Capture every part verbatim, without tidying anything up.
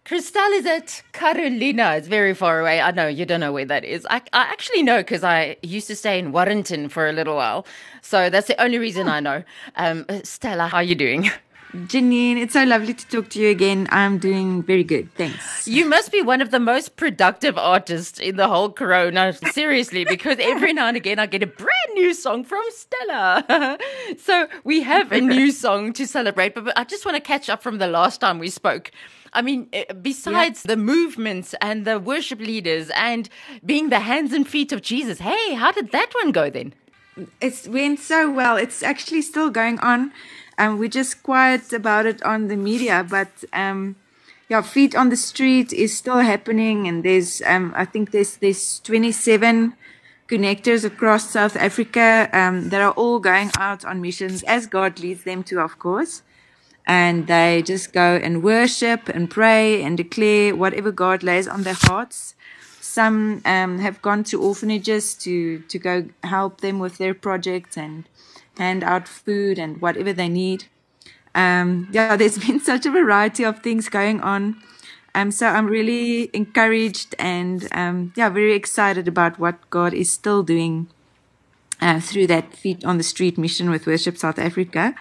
Christelle is at Carolina. It's very far away. I know you don't know where that is. I, I actually know because I used to stay in Warrington for a little while. So that's the only reason I know. Um, Stella, how are you doing? Janine, it's so lovely to talk to you again. I'm doing very good. Thanks. You must be one of the most productive artists in the whole Corona. Seriously, because every now and again I get a brand new song from Stella. So we have a new song to celebrate. But I just want to catch up from the last time we spoke. I mean, besides yeah. the movements and the worship leaders and being the hands and feet of Jesus, hey, how did that one go then? It went so well. It's actually still going on. Um, we're just quiet about it on the media, but um, yeah, Feet on the Street is still happening, and there's um, I think there's there's twenty-seven connectors across South Africa um, that are all going out on missions as God leads them to, of course, and they just go and worship and pray and declare whatever God lays on their hearts. Some um, have gone to orphanages to to go help them with their projects and hand out food and whatever they need. Um, yeah, there's been such a variety of things going on. Um, so I'm really encouraged and um, yeah, very excited about what God is still doing uh, through that Feet on the Street mission with Worship South Africa.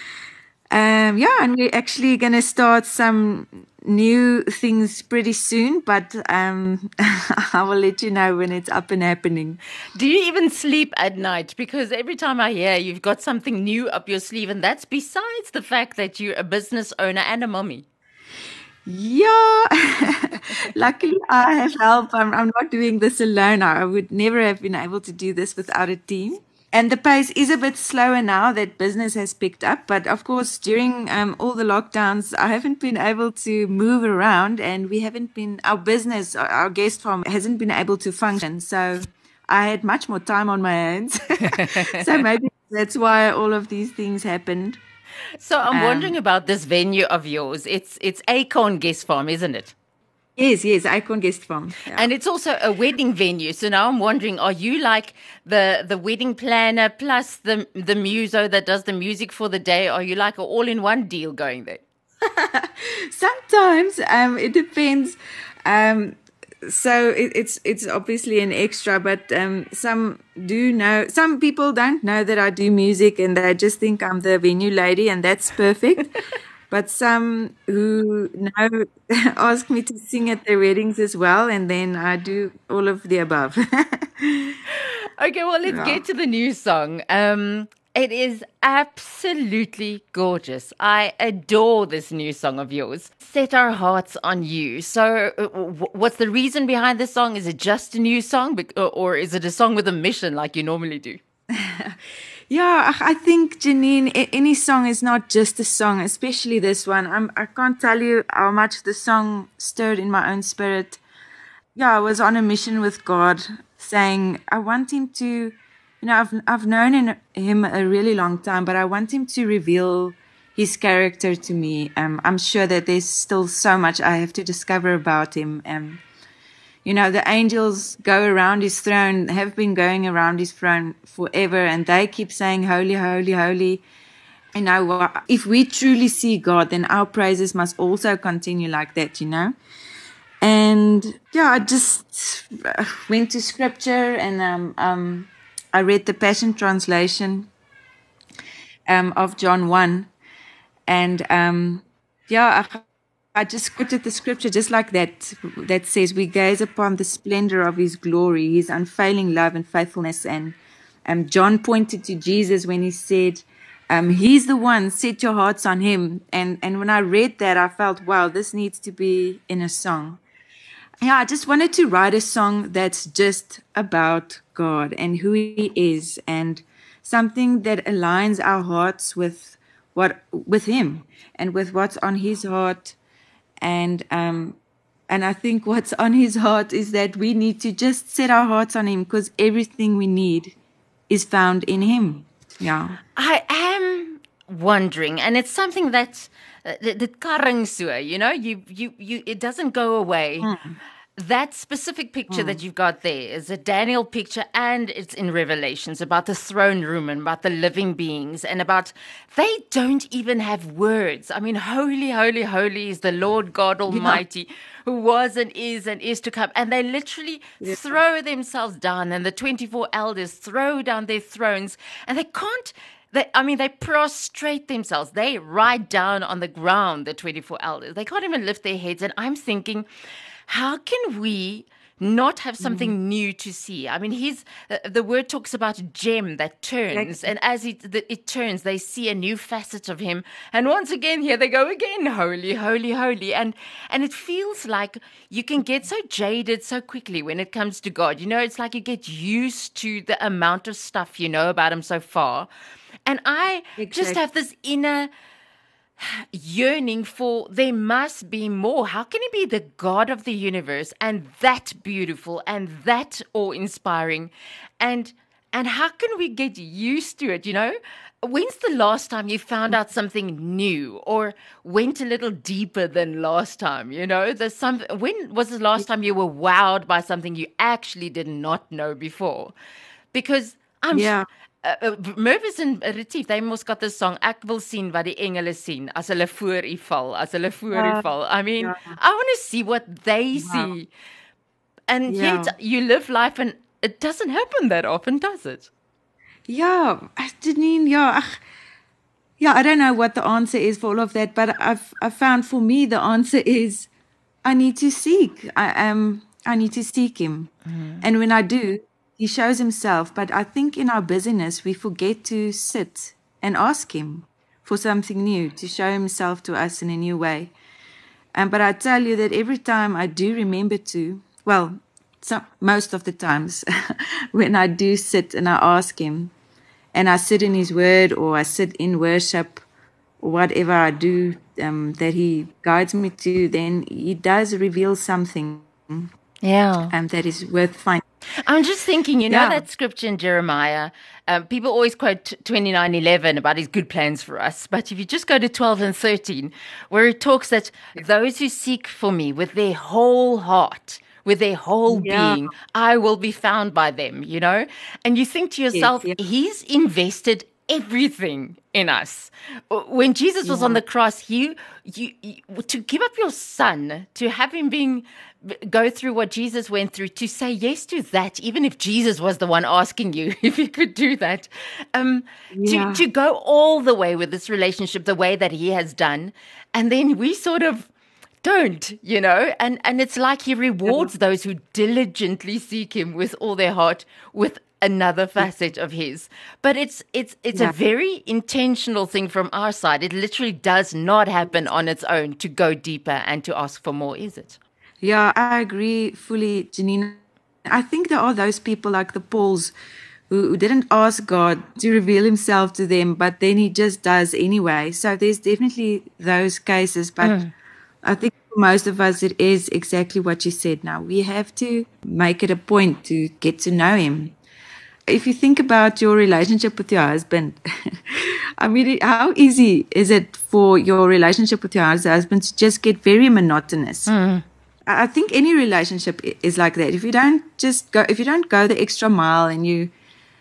Um, yeah, and we're actually going to start some new things pretty soon, but um, I will let you know when it's up and happening. Do you even sleep at night? Because every time I hear you've got something new up your sleeve, and that's besides the fact that you're a business owner and a mommy. Yeah, luckily I have help. I'm, I'm not doing this alone. I would never have been able to do this without a team. And the pace is a bit slower now that business has picked up. But of course, during um, all the lockdowns, I haven't been able to move around, and we haven't been, our business, our guest farm hasn't been able to function. So I had much more time on my hands. So maybe that's why all of these things happened. So I'm um, wondering about this venue of yours. It's, it's Acorn Guest Farm, isn't it? Yes, yes, Acorn Guest Farm. Yeah. And it's also a wedding venue. So now I'm wondering, are you like the, the wedding planner plus the the muso that does the music for the day? Are you like an all-in-one deal going there? Sometimes um, it depends. Um, so it, it's it's obviously an extra, but um, some do know. Some people don't know that I do music, and they just think I'm the venue lady, and that's perfect. But some who know ask me to sing at their weddings as well, and then I do all of the above. Okay, well, let's yeah. get to the new song. Um, it is absolutely gorgeous. I adore this new song of yours, Set Our Hearts on You. So uh, w- what's the reason behind this song? Is it just a new song, or is it a song with a mission like you normally do? Yeah, I think, Janine, any song is not just a song, especially this one. I'm, I can't tell you how much the song stirred in my own spirit. Yeah, I was on a mission with God, saying, I want him to, you know, I've, I've known in, him a really long time, but I want him to reveal his character to me. Um, I'm sure that there's still so much I have to discover about him. Um, You know, the angels go around his throne, have been going around his throne forever, and they keep saying, holy, holy, holy. You know, if we truly see God, then our praises must also continue like that, you know. And yeah, I just went to scripture, and um, um, I read the Passion Translation um, of John one. And um, yeah, I I just quoted the scripture just like that, that says, we gaze upon the splendor of his glory, his unfailing love and faithfulness. And um, John pointed to Jesus when he said, um, he's the one, set your hearts on him. And, and when I read that, I felt, wow, this needs to be in a song. Yeah, I just wanted to write a song that's just about God and who he is, and something that aligns our hearts with what, with him and with what's on his heart. And um, and I think what's on his heart is that we need to just set our hearts on him, because everything we need is found in him. Yeah. I am wondering, and it's something that uh, the karring so, you know, you you you it doesn't go away. Mm. that specific picture that you've got there is a Daniel picture, and it's in Revelations about the throne room and about the living beings and about, they don't even have words. I mean, holy, holy, holy is the Lord God Almighty, yeah, who was and is and is to come. And they literally yeah. throw themselves down, and the twenty-four elders throw down their thrones, and they can't, They, I mean, they prostrate themselves. They ride down on the ground, the twenty-four elders. They can't even lift their heads. And I'm thinking, how can we not have something mm. new to see? I mean, he's, uh, the word talks about a gem that turns. And as it, the, it turns, they see a new facet of him. And once again, here they go again, holy, holy, holy. And, and it feels like you can get so jaded so quickly when it comes to God. You know, it's like you get used to the amount of stuff you know about him so far. And I exactly. just have this inner yearning for, there must be more. How can he be the God of the universe and that beautiful and that awe-inspiring? And and how can we get used to it, you know? When's the last time you found out something new or went a little deeper than last time, you know? There's some, when was the last time you were wowed by something you actually did not know before? Because I'm yeah. Uh, uh, Mervis and Retief, they mos got this song, ek wil sien wat die engele sien, as hulle voor u val, as hulle voor u yeah. val. I mean, yeah. I want to see what they wow. see. And yeah. yet, you live life and it doesn't happen that often, does it? Yeah, Janine, yeah. Ach, yeah, I don't know what the answer is for all of that, but I've I found for me the answer is I need to seek. I am, I need to seek him. Mm. And when I do, he shows himself, but I think in our busyness, we forget to sit and ask him for something new, to show himself to us in a new way. Um, but I tell you that every time I do remember to, well, some, most of the times when I do sit and I ask him, and I sit in his word or I sit in worship or whatever I do um, that he guides me to, then he does reveal something yeah, um, that is worth finding. I'm just thinking, you know, yeah. that scripture in Jeremiah, um, people always quote twenty-nine eleven about his good plans for us. But if you just go to twelve and thirteen, where it talks that those who seek for me with their whole heart, with their whole yeah. being, I will be found by them, you know? And you think to yourself, yes, yes. he's invested everything in us. When Jesus was yeah. on the cross, he, you, you, to give up your son, to have him being, go through what Jesus went through, to say yes to that, even if Jesus was the one asking you if you could do that, um, yeah. to, to go all the way with this relationship, the way that he has done. And then we sort of don't, you know, and, and it's like he rewards yeah. those who diligently seek him with all their heart, with another facet of his. But it's it's it's yeah. a very intentional thing from our side. It literally does not happen on its own to go deeper and to ask for more, is it? Yeah, I agree fully, Janine. I think there are those people like the Pauls who, who didn't ask God to reveal himself to them, but then he just does anyway. So there's definitely those cases, but mm. I think for most of us it is exactly what you said now. We have to make it a point to get to know him. If you think about your relationship with your husband, I mean, how easy is it for your relationship with your husband to just get very monotonous? Mm. I think any relationship is like that. If you don't just go, if you don't go the extra mile and you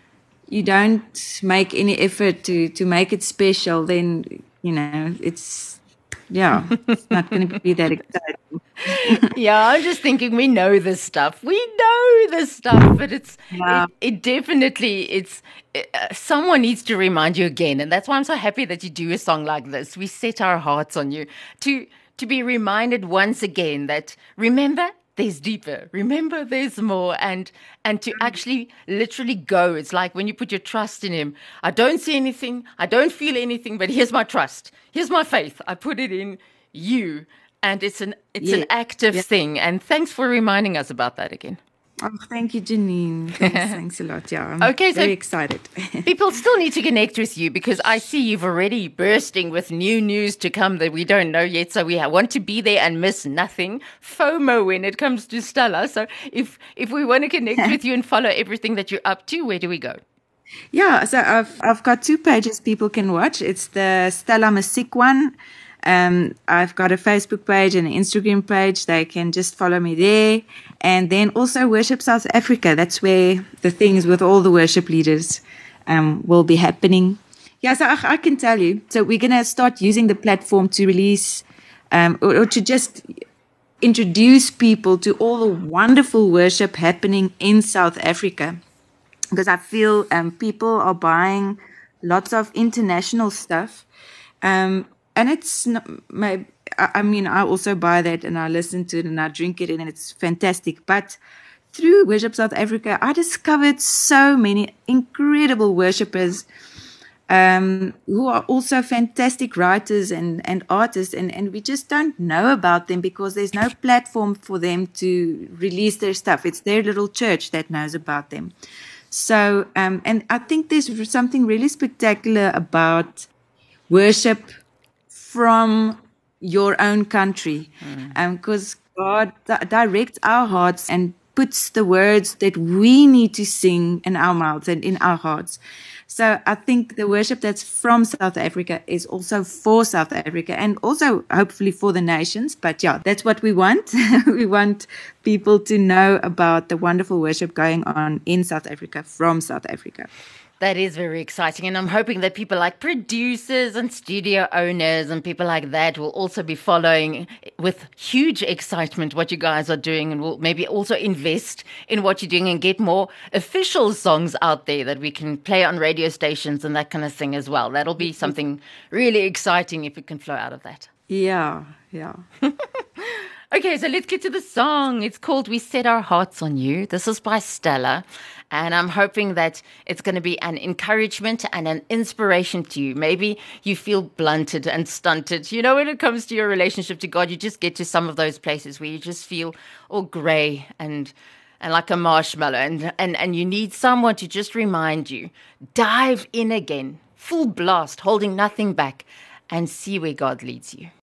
you don't make any effort to to make it special, then you know it's. Yeah, it's not going to be that exciting. Yeah, I'm just thinking we know this stuff. We know this stuff, but it's yeah. it, it definitely it's it, uh, someone needs to remind you again, and that's why I'm so happy that you do a song like this. We set our hearts on you to to be reminded once again that remember there's deeper. Remember there's more, and and to actually literally go. It's like when you put your trust in him. I don't see anything, I don't feel anything, but here's my trust. Here's my faith. I put it in you, and it's an it's yeah. an active yeah. thing. And thanks for reminding us about that again. Oh, thank you, Janine. Thanks, thanks a lot. Yeah, I'm okay, very so excited. People still need to connect with you because I see you've already bursting with new news to come that we don't know yet. So we want to be there and miss nothing. FOMO when it comes to Stella. So if if we want to connect with you and follow everything that you're up to, where do we go? Yeah, so I've I've got two pages people can watch. It's the Stella Musiek one. Um, I've got a Facebook page and an Instagram page. They can just follow me there. And then also Worship South Africa. That's where the things with all the worship leaders um, will be happening. Yeah, so I, I can tell you. So we're going to start using the platform to release um, or, or to just introduce people to all the wonderful worship happening in South Africa. Because I feel um, people are buying lots of international stuff. Um, and it's, not, my, I mean, I also buy that and I listen to it and I drink it and it's fantastic. But through Worship South Africa, I discovered so many incredible worshipers um, who are also fantastic writers and, and artists. And, and we just don't know about them because there's no platform for them to release their stuff. It's their little church that knows about them. So, um, and I think there's something really spectacular about worship from your own country, because mm. um, God di- directs our hearts and puts the words that we need to sing in our mouths and in our hearts. So I think the worship that's from South Africa is also for South Africa and also hopefully for the nations. But yeah, that's what we want. We want people to know about the wonderful worship going on in South Africa from South Africa. That is very exciting. And I'm hoping that people like producers and studio owners and people like that will also be following with huge excitement what you guys are doing and will maybe also invest in what you're doing and get more official songs out there that we can play on radio stations and that kind of thing as well. That'll be something really exciting if it can flow out of that. Yeah, yeah. Okay, so let's get to the song. It's called We Set Our Hearts on You. This is by Stella. And I'm hoping that it's going to be an encouragement and an inspiration to you. Maybe you feel blunted and stunted. You know, when it comes to your relationship to God, you just get to some of those places where you just feel all grey and and like a marshmallow. And, and, and you need someone to just remind you, dive in again, full blast, holding nothing back, and see where God leads you.